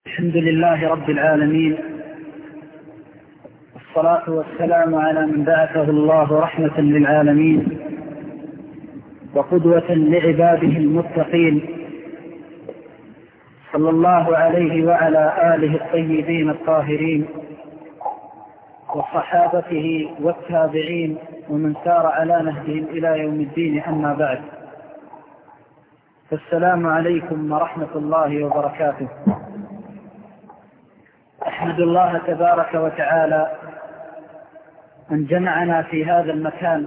الحمد لله رب العالمين، والصلاة والسلام على من بعثه الله رحمة للعالمين وقدوة لعباده المتقين، صلى الله عليه وعلى آله الطيبين الطاهرين وصحابته والتابعين ومن سار على نهجهم إلى يوم الدين. أما بعد، فالسلام عليكم ورحمة الله وبركاته. أحمد الله تبارك وتعالى أن جمعنا في هذا المكان،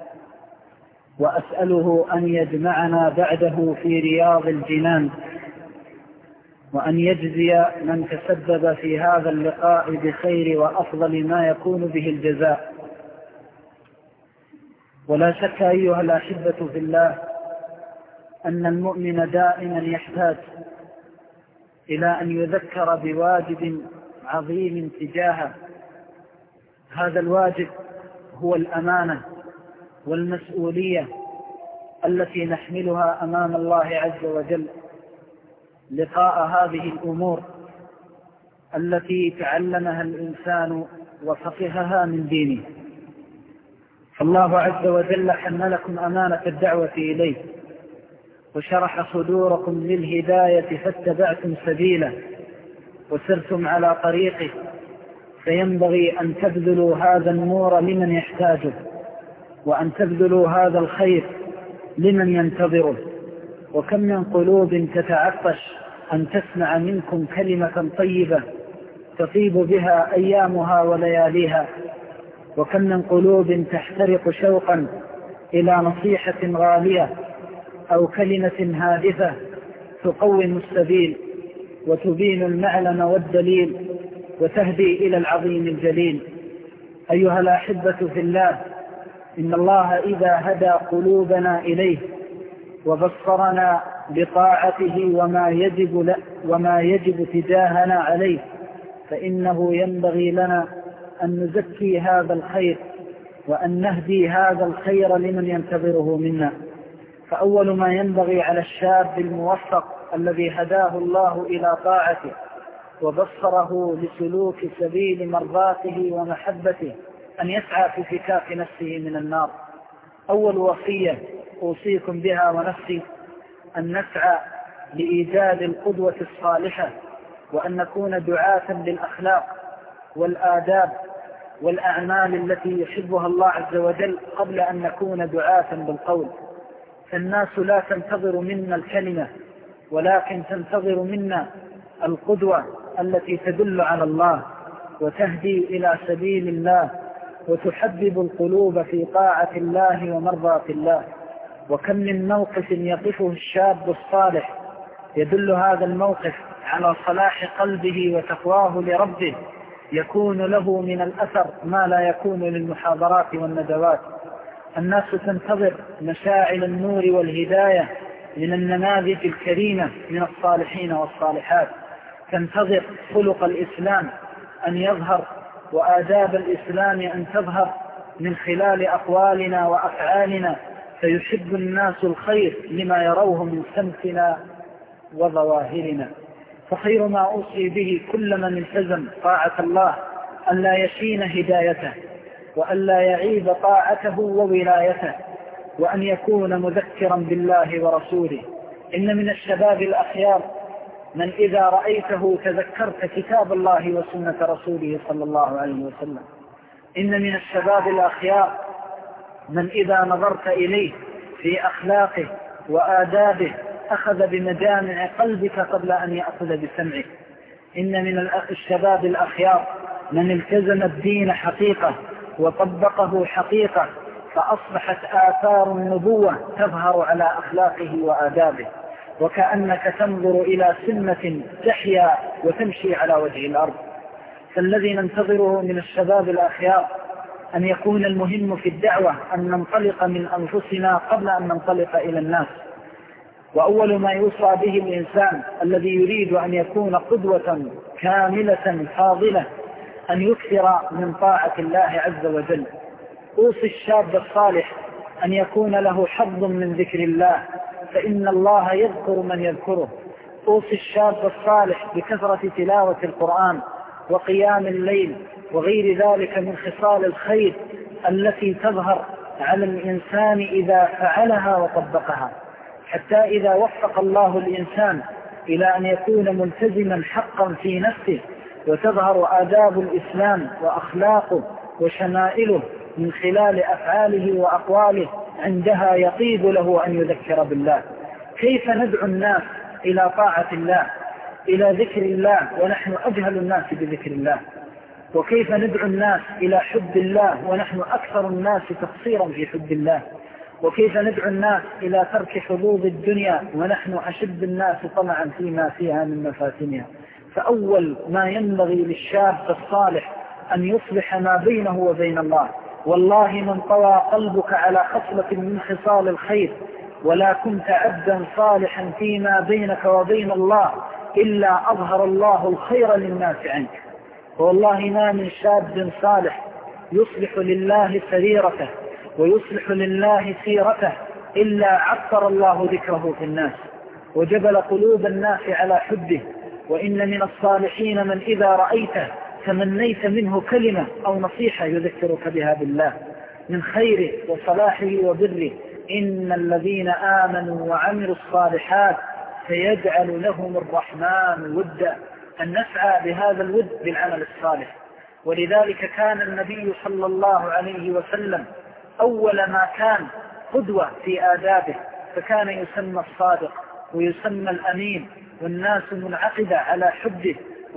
وأسأله أن يجمعنا بعده في رياض الجنان، وأن يجزي من تسبب في هذا اللقاء بخير وأفضل ما يكون به الجزاء. ولا شك أيها الأحبة في الله أن المؤمن دائما يحتاج إلى أن يذكر بواجب عظيم تجاهه. هذا الواجب هو الأمانة والمسؤولية التي نحملها أمام الله عز وجل لقاء هذه الأمور التي تعلمها الإنسان وفقهها من دينه. فالله عز وجل حملكم أمانة الدعوة إليه، وشرح صدوركم للهداية فاتبعتم سبيله وسرتم على طريقه، فينبغي أن تبذلوا هذا النور لمن يحتاجه، وأن تبذلوا هذا الخير لمن ينتظره. وكم من قلوب تتعطش أن تسمع منكم كلمة طيبة تطيب بها أيامها ولياليها، وكم من قلوب تحترق شوقا إلى نصيحة غالية أو كلمة هادفة تقوم السبيل وتبين المعلم والدليل وتهدي إلى العظيم الجليل. أيها الأحبة في الله، إن الله إذا هدى قلوبنا إليه وبصرنا بطاعته وما يجب تجاهنا عليه، فإنه ينبغي لنا أن نزكي هذا الخير وأن نهدي هذا الخير لمن ينتظره منا. فأول ما ينبغي على الشاب الموفق الذي هداه الله إلى طاعته وبصره لسلوك سبيل مرضاته ومحبته أن يسعى في فكاك نفسه من النار. أول وصية أوصيكم بها ونفسي أن نسعى لإيجاد القدوة الصالحة، وأن نكون دعاة للأخلاق والآداب والأعمال التي يحبها الله عز وجل قبل أن نكون دعاة بالقول. فالناس لا تنتظر منا الكلمة، ولكن تنتظر منا القدوة التي تدل على الله وتهدي إلى سبيل الله وتحبب القلوب في طاعة الله ومرضاة الله. وكم من موقف يقفه الشاب الصالح يدل هذا الموقف على صلاح قلبه وتقواه لربه، يكون له من الأثر ما لا يكون للمحاضرات والندوات. الناس تنتظر مشاعل النور والهداية من النماذج الكريمة من الصالحين والصالحات، تنتظر خلق الإسلام أن يظهر وآداب الإسلام أن تظهر من خلال أقوالنا وأفعالنا، فيحب الناس الخير لما يروه من سمتنا وظواهرنا. فخير ما أوصي به كل من التزم طاعة الله أن لا يشين هدايته، وأن لا يعيب طاعته وولايته، وأن يكون مذكرا بالله ورسوله. إن من الشباب الأخيار من إذا رأيته تذكرت كتاب الله وسنة رسوله صلى الله عليه وسلم. إن من الشباب الأخيار من إذا نظرت إليه في أخلاقه وآدابه أخذ بمجامع قلبك قبل أن يأخذ بسمعك. إن من الشباب الأخيار من التزم الدين حقيقة وطبقه حقيقة، فأصبحت آثار النبوة تظهر على أخلاقه وآدابه، وكأنك تنظر إلى سنة تحيا وتمشي على وجه الأرض. فالذي ننتظره من الشباب الأخيار أن يكون المهم في الدعوة أن ننطلق من أنفسنا قبل أن ننطلق إلى الناس. وأول ما يوصى به الإنسان الذي يريد أن يكون قدوة كاملة فاضلة أن يكثر من طاعة الله عز وجل. أوصي الشاب الصالح أن يكون له حظ من ذكر الله، فإن الله يذكر من يذكره، أوصي الشاب الصالح بكثرة تلاوة القرآن وقيام الليل وغير ذلك من خصال الخير التي تظهر على الإنسان إذا فعلها وطبقها، حتى إذا وفق الله الإنسان إلى أن يكون ملتزما حقا في نفسه وتظهر آداب الإسلام وأخلاقه وشمائله من خلال أفعاله وأقواله، عندها يطيب له أن يذكر بالله. كيف ندعو الناس إلى طاعة الله، إلى ذكر الله ونحن أجهل الناس بذكر الله؟ وكيف ندعو الناس إلى حب الله ونحن أكثر الناس تقصيرا في حب الله؟ وكيف ندعو الناس إلى ترك حظوظ الدنيا ونحن أشد الناس طمعا فيما فيها من مفاتنها؟ فأول ما ينبغي للشاب الصالح أن يصلح ما بينه وبين الله. والله من طوى قلبك على خصلة من خصال الخير ولا كنت عبدا صالحا فيما بينك وبين الله إلا أظهر الله الخير للناس عنك. والله ما من شاب صالح يصلح لله سريرته ويصلح لله سيرته إلا عطر الله ذكره في الناس وجبل قلوب الناس على حبه. وإن من الصالحين من إذا رأيته تمنيت منه كلمة أو نصيحة يذكرك بها بالله من خيره وصلاحه وبره. إن الذين آمنوا وعملوا الصالحات سيجعل لهم الرحمن ودا، أن نسعى بهذا الود بالعمل الصالح. ولذلك كان النبي صلى الله عليه وسلم أول ما كان قدوة في آدابه، فكان يسمى الصادق ويسمى الأمين، والناس منعقدة على حبه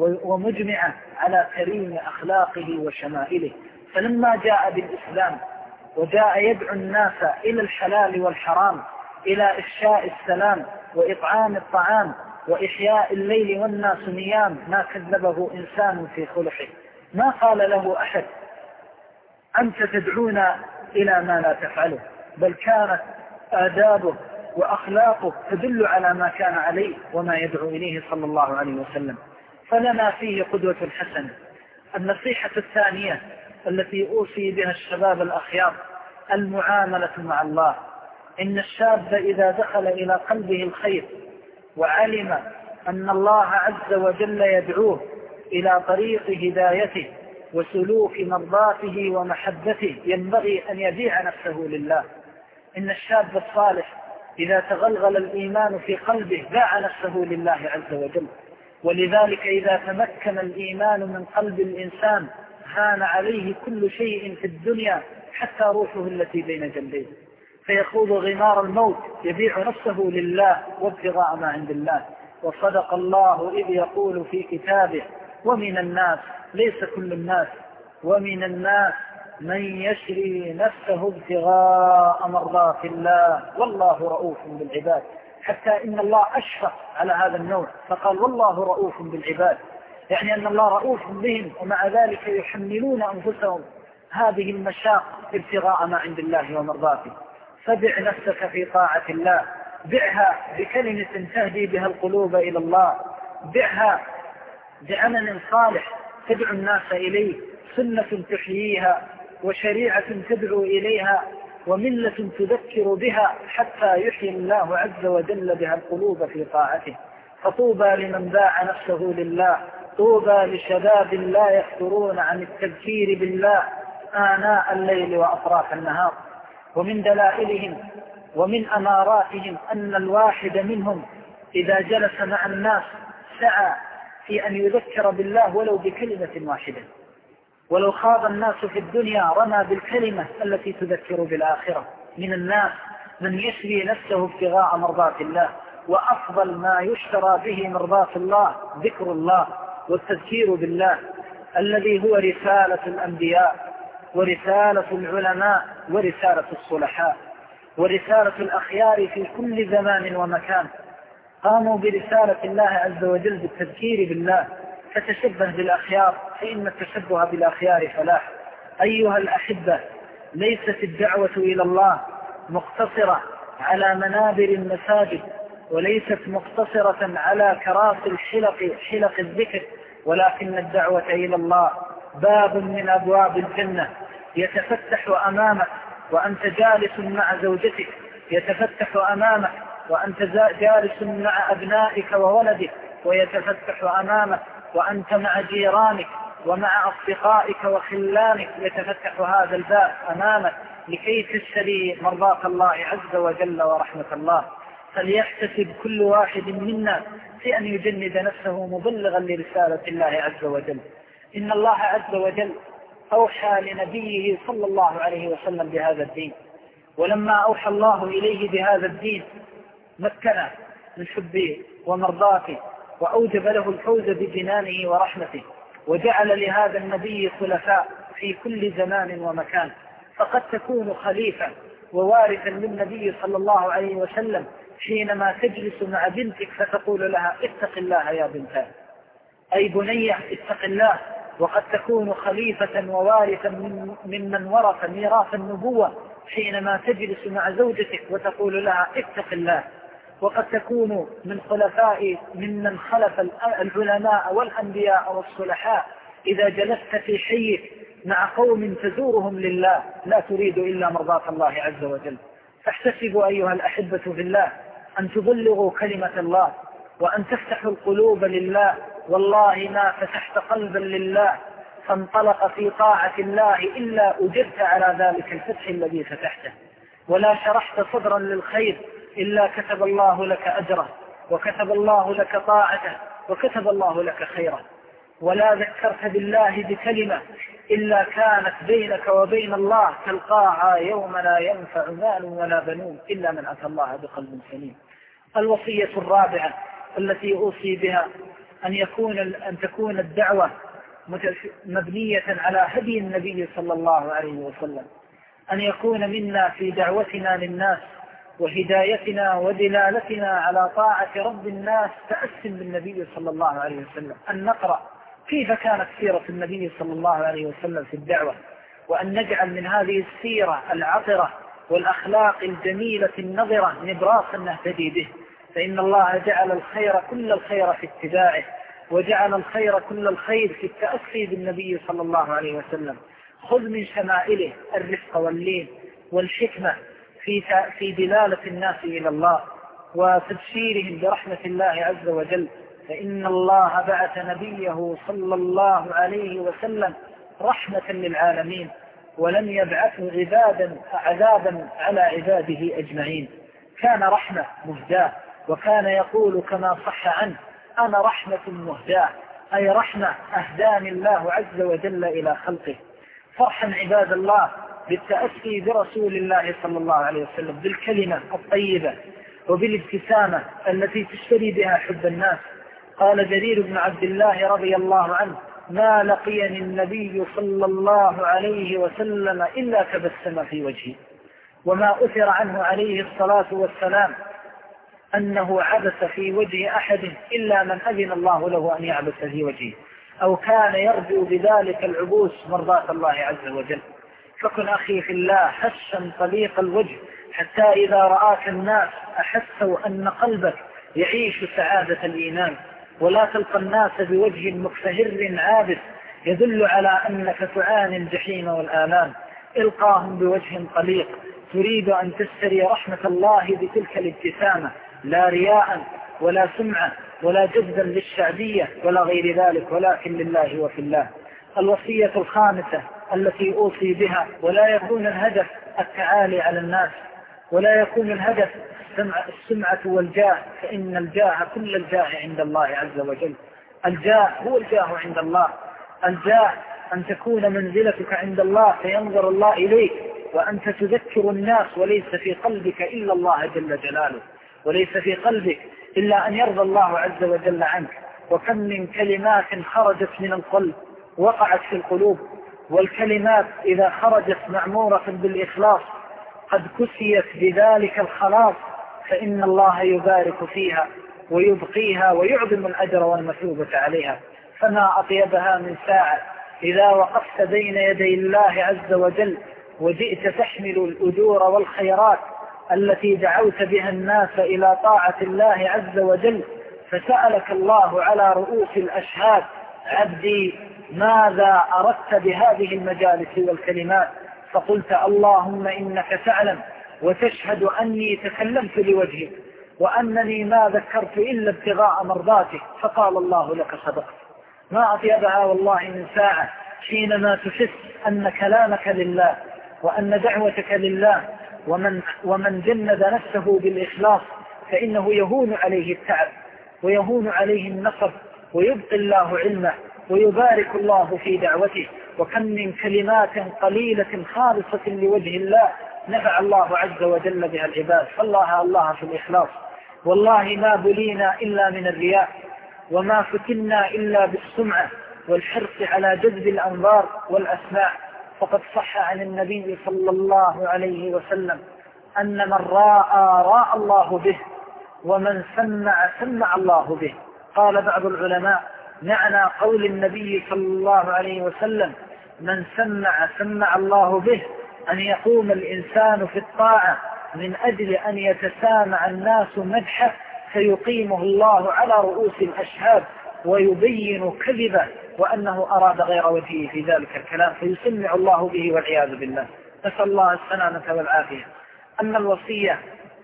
ومجمعة على كريم أخلاقه وشمائله. فلما جاء بالإسلام وجاء يدعو الناس إلى الحلال والحرام، إلى إفشاء السلام وإطعام الطعام وإحياء الليل والناس نيام، ما كذبه إنسان في خلقه. ما قال له أحد أنت تدعونا إلى ما لا تفعله، بل كانت آدابه وأخلاقه تدل على ما كان عليه وما يدعو إليه صلى الله عليه وسلم. فلنا فيه قدوة حسنة. النصيحة الثانية التي أوصي بها الشباب الأخيار المعاملة مع الله. إن الشاب إذا دخل إلى قلبه الخير وعلم أن الله عز وجل يدعوه إلى طريق هدايته وسلوك مرضاته ومحبته، ينبغي أن يبيع نفسه لله. إن الشاب الصالح إذا تغلغل الإيمان في قلبه باع نفسه لله عز وجل. ولذلك إذا تمكن الإيمان من قلب الإنسان هان عليه كل شيء في الدنيا حتى روحه التي بين جنبيه، فيخوض غمار الموت يبيع نفسه لله وابتغاء ما عند الله. وصدق الله إذ يقول في كتابه ومن الناس، ليس كل الناس، ومن الناس من يشري نفسه ابتغاء مرضات الله والله رؤوف بالعباد. حتى إن الله أشفق على هذا النوع فقال والله رؤوف بالعباد، يعني أن الله رؤوف بهم ومع ذلك يحملون أنفسهم هذه المشاق ابتغاء ما عند الله ومرضاته. فبع نفسك في طاعة الله، بعها بكلمة تهدي بها القلوب إلى الله، بعها بعمل صالح تدعو الناس إليه، سنة تحييها وشريعة تدعو إليها وملة تذكر بها حتى يحيي الله عز وجل بها القلوب في طاعته. فطوبى لمن باع نفسه لله، طوبى لشباب لا يفترون عن التذكير بالله آناء الليل وأطراف النهار. ومن دلائلهم ومن أماراتهم أن الواحد منهم إذا جلس مع الناس سعى في أن يذكر بالله ولو بكلمة واحدة، ولو خاض الناس في الدنيا رمى بالكلمة التي تذكر بالآخرة. من الناس من يشري نفسه ابتغاء مرضات الله، وأفضل ما يشترى به مرضات الله ذكر الله والتذكير بالله الذي هو رسالة الأنبياء ورسالة العلماء ورسالة الصلحاء ورسالة الأخيار في كل زمان ومكان. قاموا برسالة الله عز وجل بالتذكير بالله. فتشبه بالأخيار فإن التشبه بالأخيار فلاح. أيها الأحبة، ليست الدعوة إلى الله مقتصرة على منابر المساجد، وليست مقتصرة على كراسي حلق الذكر، ولكن الدعوة إلى الله باب من أبواب الجنة يتفتح أمامك وأنت جالس مع زوجتك، يتفتح أمامك وأنت جالس مع أبنائك وولدك ويتفتح أمامك، وأنت مع جيرانك ومع أصدقائك وخلانك يتفتح هذا الباب أمامك لكي تشتري مرضاة الله عز وجل ورحمة الله. فليحتسب كل واحد منا في أن يجند نفسه مبلغا لرسالة الله عز وجل. إن الله عز وجل أوحى لنبيه صلى الله عليه وسلم بهذا الدين، ولما أوحى الله إليه بهذا الدين مكنه من حبه ومرضاته، وأوجب له الفوز بجنانه ورحمته، وجعل لهذا النبي خلفاء في كل زمان ومكان. فقد تكون خليفة ووارثا للنبي صلى الله عليه وسلم حينما تجلس مع بنتك فتقول لها اتق الله يا بنتان، أي بنية اتق الله. وقد تكون خليفة ووارثا ممن ورث ميراث النبوة حينما تجلس مع زوجتك وتقول لها اتق الله. وقد تكون من خلفاء ممن خلف العلماء والأنبياء والصلحاء إذا جلست في حيك مع قوم تزورهم لله لا تريد إلا مرضاة الله عز وجل. فاحتسبوا أيها الأحبة في الله أن تبلغوا كلمة الله وأن تفتحوا القلوب لله. والله ما فتحت قلبا لله فانطلق في طاعة الله إلا أجرت على ذلك الفتح الذي فتحته، ولا شرحت صدرا للخير إلا كتب الله لك أجره، وكتب الله لك طاعته، وكتب الله لك خيره. ولا ذكرت بالله بكلمة إلا كانت بينك وبين الله تلقاها يوم لا ينفع مال ولا بنون إلا من أتى الله بقلب سليم. الوصية الرابعة التي أوصي بها أن تكون الدعوة مبنية على هدي النبي صلى الله عليه وسلم، أن يكون منا في دعوتنا للناس وهدايتنا ودلالتنا على طاعة رب الناس تأسم بالنبي صلى الله عليه وسلم، أن نقرأ كيف كانت سيرة النبي صلى الله عليه وسلم في الدعوة، وأن نجعل من هذه السيرة العطرة والأخلاق الجميلة النظرة نبراسا نهتدي به. فإن الله جعل الخير كل الخير في اتباعه، وجعل الخير كل الخير في التأسي بالنبي صلى الله عليه وسلم. خذ من شمائله الرفق واللين والحكمة في دلالة الناس إلى الله وتبشيرهم برحمة الله عز وجل. فإن الله بعث نبيه صلى الله عليه وسلم رحمة للعالمين، ولم يبعثه عذابا على عباده أجمعين. كان رحمة مهداة، وكان يقول كما صح عنه أنا رحمة مهداة، أي رحمة أهداني الله عز وجل إلى خلقه. فرحا عباد الله بالتأسي برسول الله صلى الله عليه وسلم بالكلمة الطيبة وبالابتسامة التي تشتري بها حب الناس. قال جرير بن عبد الله رضي الله عنه ما لقيني النبي صلى الله عليه وسلم إلا تبسم في وجهي. وما أثر عنه عليه الصلاة والسلام أنه عبس في وجه أحد إلا من أذن الله له أن يعبس في وجهه، أو كان يرجو بذلك العبوس مرضاة الله عز وجل. فكن أخي في الله هشا طليق الوجه حتى إذا رآك الناس أحسوا أن قلبك يعيش سعادة الإيمان، ولا تلقى الناس بوجه مكفهر عابس يدل على أنك تعاني الجحيم والآلام. إلقاهم بوجه طليق تريد أن تشتري رحمة الله بتلك الابتسامة، لا رياء ولا سمعة ولا جذبا للشعبية ولا غير ذلك، ولكن لله وفي الله. الوصية الخامسة التي أوصي بها ولا يكون الهدف التعالي على الناس، ولا يكون الهدف السمعة والجاه، فإن الجاه كل الجاه عند الله عز وجل. الجاه هو الجاه عند الله. الجاه أن تكون منزلتك عند الله فينظر الله إليك وأنت تذكر الناس وليس في قلبك إلا الله جل جلاله، وليس في قلبك إلا أن يرضى الله عز وجل عنك. وكم من كلمات خرجت من القلب وقعت في القلوب، والكلمات إذا خرجت معمورة بالإخلاص قد كسيت بذلك الخلاص، فإن الله يبارك فيها ويبقيها ويعظم الأجر والمثوبة عليها. فما أطيبها من ساعة إذا وقفت بين يدي الله عز وجل وجئت تحمل الأجور والخيرات التي دعوت بها الناس إلى طاعة الله عز وجل، فسألك الله على رؤوس الأشهاد عبدي ماذا أردت بهذه المجالس والكلمات؟ فقلت اللهم إنك تعلم وتشهد أني تكلمت لوجهك وأنني ما ذكرت إلا ابتغاء مرضاتك، فقال الله لك صدقت. ما أطيبها والله من ساعة حينما تحس أن كلامك لله وأن دعوتك لله، ومن جند نفسه بالإخلاص فإنه يهون عليه التعب ويهون عليه النصب، ويبقي الله علمه ويبارك الله في دعوته. وكم من كلمات قليلة خالصة لوجه الله نفع الله عز وجل بها العباد. فالله في الإخلاص. والله ما بلينا إلا من الرياء، وما فتنا إلا بالسمعة والحرص على جذب الأنظار والأسماع. فقد صح عن النبي صلى الله عليه وسلم أن من راى الله به، ومن سمع الله به. قال بعض العلماء معنى قول النبي صلى الله عليه وسلم من سمع الله به أن يقوم الإنسان في الطاعة من أجل أن يتسامع الناس مدحه، فيقيمه الله على رؤوس الأشهاد ويبين كذبه وأنه أراد غير وجهه في ذلك الكلام، فيسمع الله به والعياذ بالله. نسأل الله السلامة والعافية. أما الوصية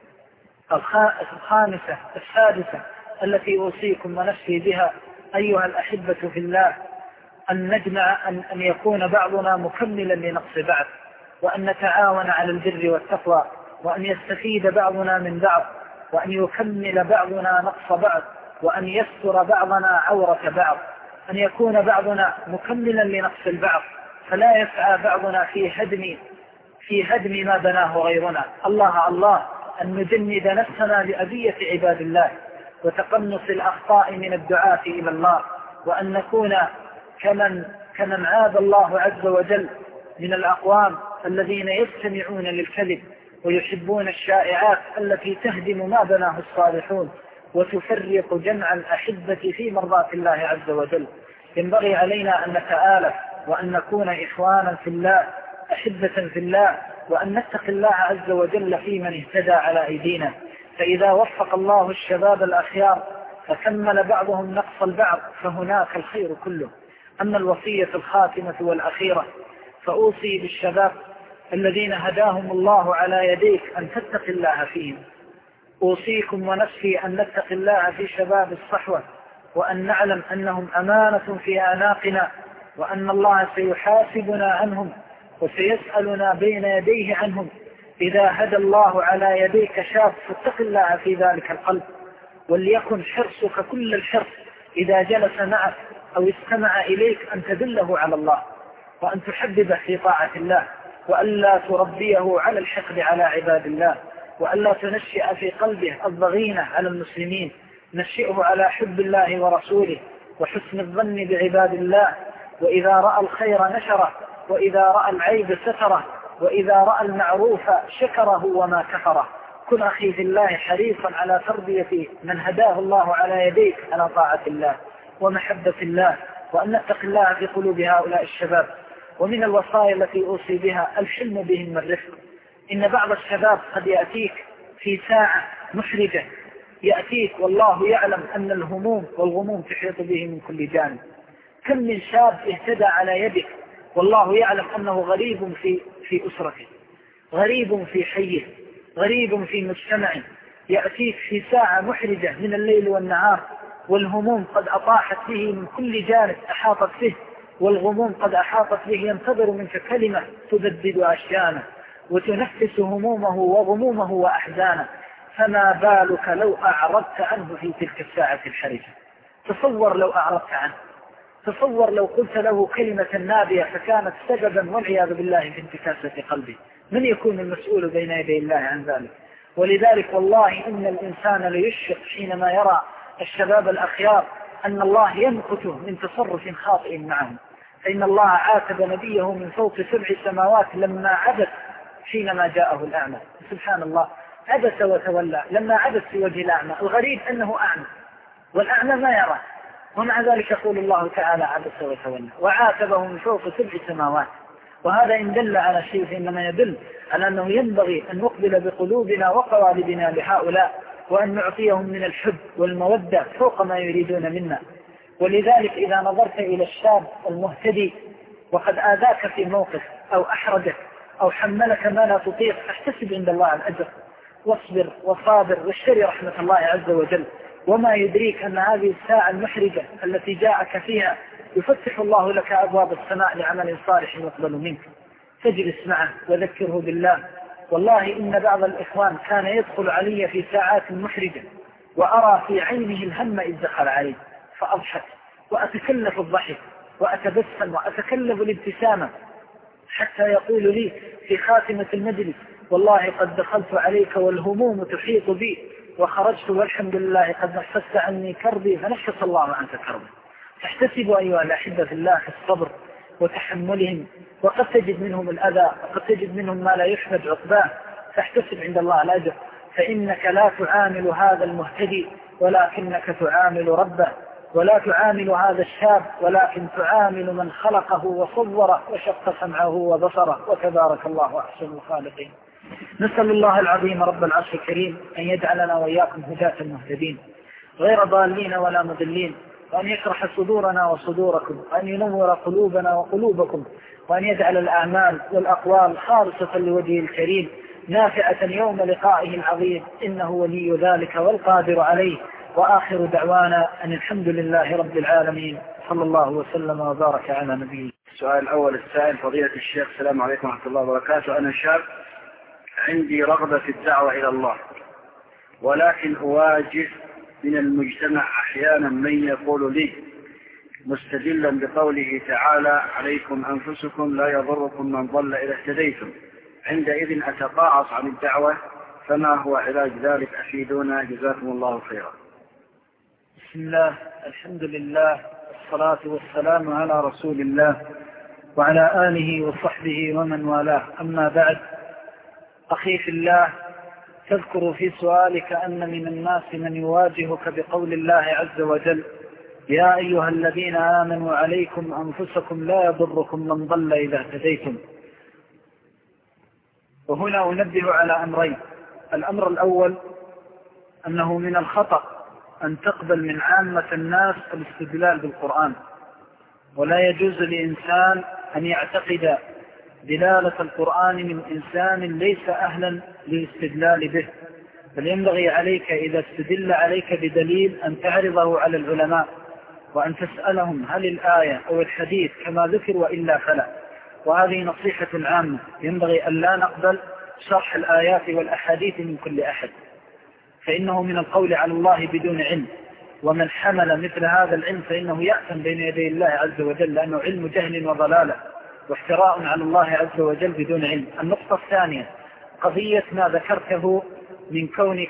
الخامسة السادسة التي أوصيكم ونفسي بها أيها الأحبة في الله، أن نجمع أن يكون بعضنا مكملا لنقص بعض، وأن نتعاون على البر والتقوى، وأن يستفيد بعضنا من بعض، وأن يكمل بعضنا نقص بعض، وأن يستر بعضنا عورة بعض، أن يكون بعضنا مكملا لنقص البعض، فلا يسعى بعضنا في هدم ما بناه غيرنا. الله أن نجند نفسنا لأذية عباد الله وتقنص الأخطاء من الدعاة إلى الله، وأن نكون كمن عاد الله عز وجل من الأقوام الذين يستمعون للكذب ويحبون الشائعات التي تهدم ما بناه الصالحون وتفرق جمع الأحبة في مرضاة الله عز وجل. ينبغي علينا أن نتآلف وأن نكون إخوانا في الله أحبة في الله، وأن نتقي الله عز وجل في من اهتدى على أيدينا. فإذا وفق الله الشباب الأخيار فكمل بعضهم نقص البعض فهناك الخير كله. أما الوصية الخاتمة والأخيرة فأوصي بالشباب الذين هداهم الله على يديك أن تتقي الله فيهم. أوصيكم ونفسي أن نتقي الله في شباب الصحوة، وأن نعلم أنهم أمانة في أعناقنا، وأن الله سيحاسبنا عنهم وسيسألنا بين يديه عنهم. إذا هدى الله على يديك شاب فاتق الله في ذلك القلب، وليكن حرصك كل الحرص إذا جلس معك أو استمع إليك أن تدله على الله، وأن تحببه في طاعة الله، وألا تربيه على الحقد على عباد الله، وألا تنشئ في قلبه الضغينة على المسلمين. نشئه على حب الله ورسوله وحسن الظن بعباد الله، وإذا رأى الخير نشره، وإذا رأى العيب ستره، وإذا رأى المعروف شكره وما كفره. كن أخي في الله حريصا على تربية من هداه الله على يديك على طاعة الله ومحبة الله، وأن نتقي الله في قلوب هؤلاء الشباب. ومن الوصايا التي أوصي بها الحلم بهم والرفق. إن بعض الشباب قد يأتيك في ساعة محرجة، يأتيك والله يعلم أن الهموم والغموم تحيط به من كل جانب. كم من شاب اهتدى على يدك والله يعلم أنه غريب في أسرته، غريب في حيه، غريب في مجتمعه، يأتيك في ساعة محرجة من الليل والنهار، والهموم قد أطاحت به من كل جانب أحاطت به، والغموم قد أحاطت به، ينتظر منك كلمة تبدد أشيانه وتنفس همومه وغمومه وأحزانه. فما بالك لو أعرضت عنه في تلك الساعة الحرجة؟ تصور لو أعرضت عنه، تصور لو قلت له كلمة نابية فكانت سببا والعياذ بالله في انتكاسة قلبه. من يكون المسؤول بين يدي الله عن ذلك؟ ولذلك والله إن الإنسان ليشفق حينما يرى الشباب الأخيار أن الله يمقته من تصرف خاطئ معهم. فإن الله عاتب نبيه من فوق 7 سماوات لما عبس حينما جاءه الأعمى. سبحان الله، عبس وتولى لما عبس في وجه الأعمى. الغريب أنه أعمى والأعمى ما يرى، ومع ذلك يقول الله تعالى عبس وتولى وعاتبه من فوق 7 سماوات. وهذا إن دل على شيء فإنما يدل على أنه ينبغي أن نقبل بقلوبنا وقوالبنا لهؤلاء، وأن نعطيهم من الحب والمودة فوق ما يريدون منا. ولذلك إذا نظرت إلى الشاب المهتدي وقد آذاك في موقف أو أحرجك أو حملك ما لا تطيق، احتسب عند الله الأجر، واصبر وصابر واشتري رحمة الله عز وجل. وما يدريك أن هذه الساعة المحرجة التي جاءك فيها يفتح الله لك أبواب السماء لعمل صالح يقبل منك، فاجلس معه وذكره بالله. والله إن بعض الإخوان كان يدخل علي في ساعات محرجة وأرى في عينه الهم إذ دخل علي، فأضحك وأتكلف الضحك وأتبسم وأتكلف الابتسامة، حتى يقول لي في خاتمة المجلس: والله قد دخلت عليك والهموم تحيط بي وخرجت والحمد لله قد نفست عني كربي فنفس الله عنك كربي. فاحتسبوا أيها الأحبة في الله الصبر وتحملهم، وقد تجد منهم الأذى وقد تجد منهم ما لا يحمد عقباه، فاحتسب عند الله الأجر، فإنك لا تعامل هذا المهتدي ولكنك تعامل ربه، ولا تعامل هذا الشاب ولكن تعامل من خلقه وصوره وشق سمعه وبصره، وتبارك الله أحسن الخالقين. نسأل الله العظيم رب العرش الكريم أن يجعلنا وإياكم هداة المهتدين غير ضالين ولا مضلين، وأن يشرح صدورنا وصدوركم، وأن ينور قلوبنا وقلوبكم، وأن يجعل الأعمال والأقوال خالصة لوجهه الكريم نافعة يوم لقائه العظيم، إنه ولي ذلك والقادر عليه. وآخر دعوانا أن الحمد لله رب العالمين، صلى الله وسلم وبارك على نبيه. السؤال الأول السائل: فضيلة الشيخ السلام عليكم ورحمة الله وبركاته. أنا شاب عندي رغبة في الدعوة إلى الله، ولكن أواجه من المجتمع أحيانا من يقول لي مستدلا بقوله تعالى: عليكم أنفسكم لا يضركم من ضل إذا اهتديتم. عندئذ أتقاعس عن الدعوة، فما هو علاج ذلك؟ أفيدونا جزاكم الله خيرا. بسم الله، الحمد لله، والصلاة والسلام على رسول الله وعلى آله وصحبه ومن والاه. أما بعد، أخي في الله، تذكر في سؤالك أن من الناس من يواجهك بقول الله عز وجل: يا أيها الذين آمنوا عليكم أنفسكم لا يضركم من ضل إذا اهتديتم. وهنا أنبه على أمرين. الأمر الأول أنه من الخطأ أن تقبل من عامة الناس الاستدلال بالقرآن، ولا يجوز لإنسان أن يعتقد دلالة القرآن من إنسان ليس أهلا للاستدلال به، بل ينبغي عليك إذا استدل عليك بدليل أن تعرضه على العلماء وأن تسألهم هل الآية أو الحديث كما ذكر وإلا فلا. وهذه نصيحة عامة، ينبغي أن لا نقبل شرح الآيات والأحاديث من كل أحد، فإنه من القول على الله بدون علم، ومن حمل مثل هذا العلم فإنه يأثم بين يدي الله عز وجل، لأنه علم جهل وضلالة وافتراء على الله عز وجل بدون علم. النقطة الثانية قضية ما ذكرته من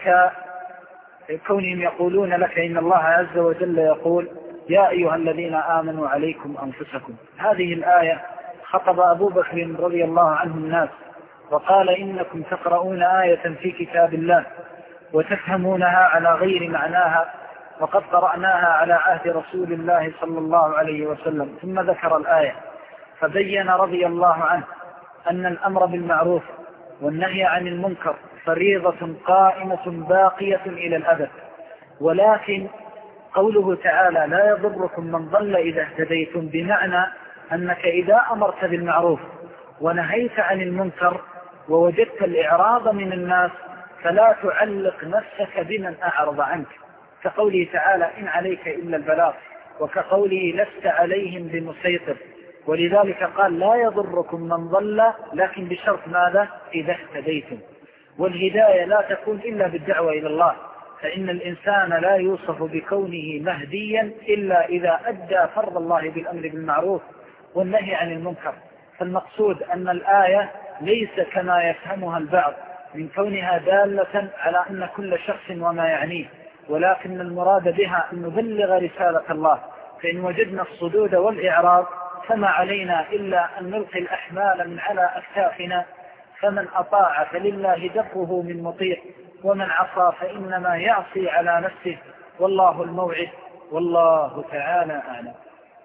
كونهم يقولون لك إن الله عز وجل يقول: يا أيها الذين آمنوا عليكم أنفسكم. هذه الآية خطب أبو بكر رضي الله عنه الناس وقال: إنكم تقرؤون آية في كتاب الله وتفهمونها على غير معناها، وقد قرأناها على عهد رسول الله صلى الله عليه وسلم. ثم ذكر الآية فبين رضي الله عنه أن الأمر بالمعروف والنهي عن المنكر فريضة قائمة باقية إلى الأبد، ولكن قوله تعالى: لا يضركم من ضل إذا اهتديتم، بمعنى أنك إذا أمرت بالمعروف ونهيت عن المنكر ووجدت الإعراض من الناس فلا تعلق نفسك بمن أعرض عنك، كقوله تعالى: إن عليك إلا البلاغ، وكقوله: لست عليهم بمسيطر. ولذلك قال: لا يضركم من ضل، لكن بشرط ماذا؟ إذا اهتديتم. والهداية لا تكون إلا بالدعوة إلى الله، فإن الإنسان لا يوصف بكونه مهديا إلا إذا أدى فرض الله بالأمر بالمعروف والنهي عن المنكر. فالمقصود أن الآية ليس كما يفهمها البعض من كونها دالة على أن كل شخص وما يعنيه، ولكن المراد بها أن نبلغ رسالة الله. فإن وجدنا الصدود والإعراض فما علينا إلا أن نلقي الأحمال من على أكتافنا، فمن أطاع فلله دفه من مطيع، ومن عصى فإنما يعصي على نفسه، والله الموعد، والله تعالى أعلم.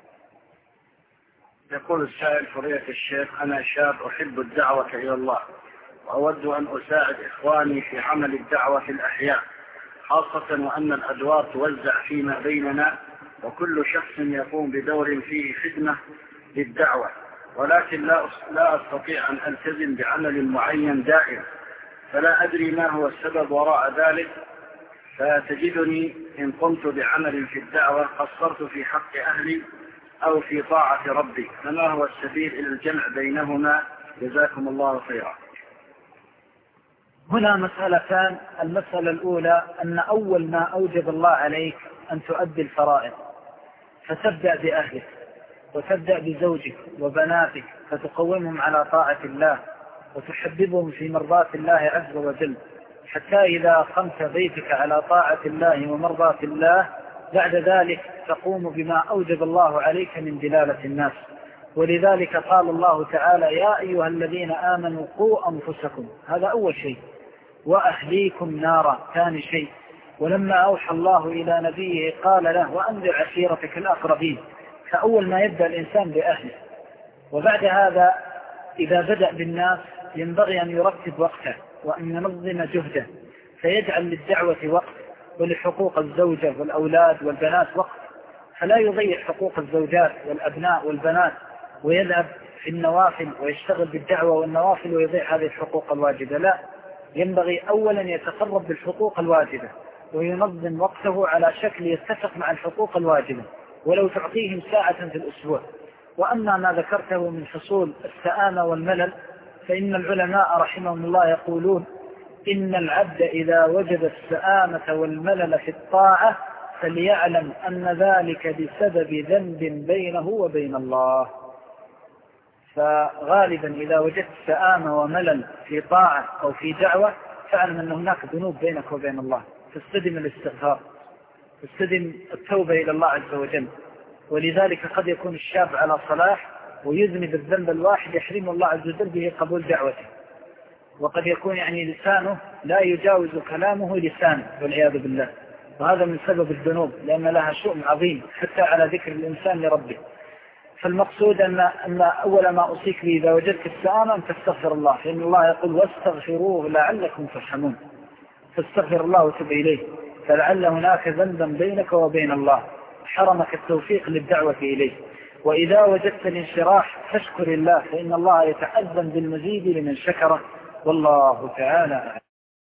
يقول السائل: فضيلة الشيخ، أنا شاب أحب الدعوة إلى الله، وأود أن أساعد إخواني في عمل الدعوة في الأحياء، خاصة وأن الأدوار توزع فيما بيننا وكل شخص يقوم بدور فيه خدمة للدعوة، ولكن لا أستطيع أن ألتزم بعمل معين دائم، فلا أدري ما هو السبب وراء ذلك، فتجدني إن قمت بعمل في الدعوة قصرت في حق أهلي أو في طاعة ربي، فما هو السبيل إلى الجمع بينهما؟ جزاكم الله خيرا. هنا مسألتان. المسألة الأولى أن أول ما أوجب الله عليك أن تؤدي الفرائض، فتبدأ بأهلك وتبدأ بزوجك وبناتك فتقومهم على طاعة الله وتحببهم في مرضاة الله عز وجل، حتى إذا قمت بيتك على طاعة الله ومرضاة الله بعد ذلك تقوم بما أوجب الله عليك من دلالة الناس. ولذلك قال الله تعالى: يا أيها الذين آمنوا قوا أنفسكم، هذا أول شيء، وأهليكم نارا، ثاني شيء. ولما أوحى الله إلى نبيه قال له: وأنذر عشيرتك الأقربين. فأول ما يبدأ الإنسان بأهله، وبعد هذا إذا بدأ بالناس ينبغي أن يرتب وقته وأن ينظم جهده، فيجعل للدعوة وقت ولحقوق الزوجة والأولاد والبنات وقت، فلا يضيع حقوق الزوجات والأبناء والبنات ويذهب في النوافل ويشتغل بالدعوة والنوافل ويضيع هذه الحقوق الواجبة. لا، ينبغي أولا يتقرب بالحقوق الواجبة وينظم وقته على شكل يتفق مع الحقوق الواجبة، ولو تعطيهم ساعة في الأسبوع. وأما ما ذكرته من حصول السآمة والملل، فإن العلماء رحمهم الله يقولون: إن العبد إذا وجد السآمة والملل في الطاعة فليعلم أن ذلك بسبب ذنب بينه وبين الله. فغالبا إذا وجدت سآمة وملل في طاعة أو في دعوة فاعلم أن هناك ذنوب بينك وبين الله، تستدم الاستغفار، تستدم التوبة إلى الله عز وجل. ولذلك قد يكون الشاب على صلاح ويذنب الذنب الواحد يحرم الله عز وجل به قبول دعوته، وقد يكون لسانه لا يجاوز كلامه لسانه والعياذ بالله، وهذا من سبب الذنوب، لأن لها شؤم عظيم حتى على ذكر الإنسان لربه. فالمقصود أن أول ما أوصيك به إذا وجدت السآمة أن تستغفر الله، فإن الله يقول: واستغفروه لعلكم ترحمون. فاستغفر الله وتب إليه، فلعل هناك ذنبا بينك وبين الله حرمك التوفيق للدعوة إليه. وإذا وجدت الانشراح فاشكر الله، فإن الله يتأذن بالمزيد لمن شكره، والله تعالى.